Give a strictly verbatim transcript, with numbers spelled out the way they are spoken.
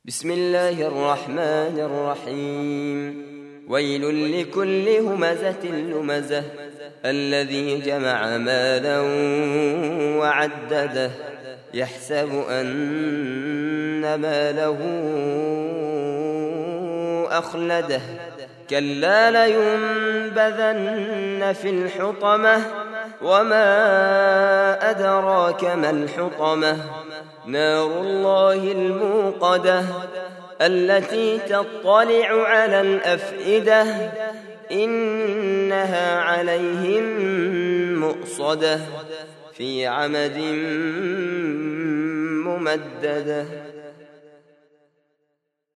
بسم الله الرحمن الرحيم. ويل لكل همزة لمزة الذي جمع مالا وعدده يحسب أن ماله أخلده كلا لينبذن في الحطمة وما أدراك ما الحطمة نار الله الموقدة التي تطلع على الأفئدة إنها عليهم مؤصدة في عمد ممددة.